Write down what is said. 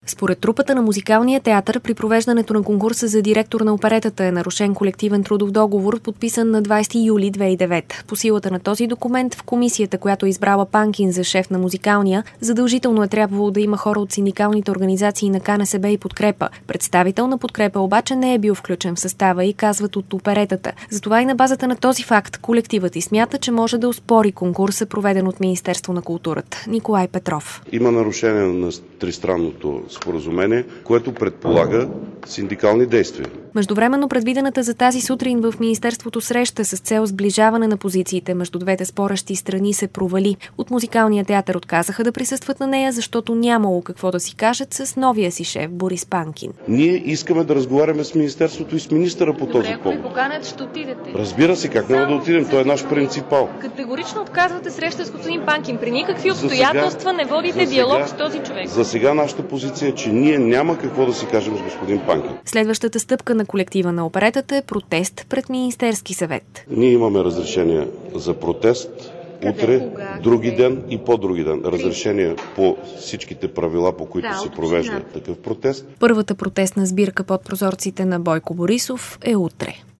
Според трупата на Музикалния театър, при провеждането на конкурса за директор на оперетата е нарушен колективен трудов договор, подписан на 20 юли 2009. По силата на този документ в комисията, която е избрала Панкин за шеф на Музикалния, задължително е трябвало да има хора от синдикалните организации на КНСБ и Подкрепа. Представител на Подкрепа обаче не е бил включен в състава и казват от оперетата. Затова и на базата на този факт колективът и смята, че може да оспори конкурса, проведен от Министерство на културата. Николай Петров. Има нарушение на тристранното споразумение, което предполага синдикални действия. Междувременно предвидената за тази сутрин в Министерството среща с цел сближаване на позициите между двете спорещи страни се провали. От Музикалния театър отказаха да присъстват на нея, защото нямало какво да си кажат с новия си шеф Борис Панкин. Ние искаме да разговаряме с Министерството и с министъра по този повод. Ако ви поканят, ще отидете. Разбира се, как няма да отидем, той е наш принципал. Категорично отказвате среща с господин Панкин. При никакви обстоятелства не водите диалог с този човек. За сега нашата позиция е, че ние няма какво да си кажем с господин Панкин. Следващата стъпка на колектива на оперетата е протест пред Министерски съвет. Ние имаме разрешение за протест утре, други ден и по-други ден. Разрешение по всичките правила, по които се провежда такъв протест. Първата протестна сбирка под прозорците на Бойко Борисов е утре.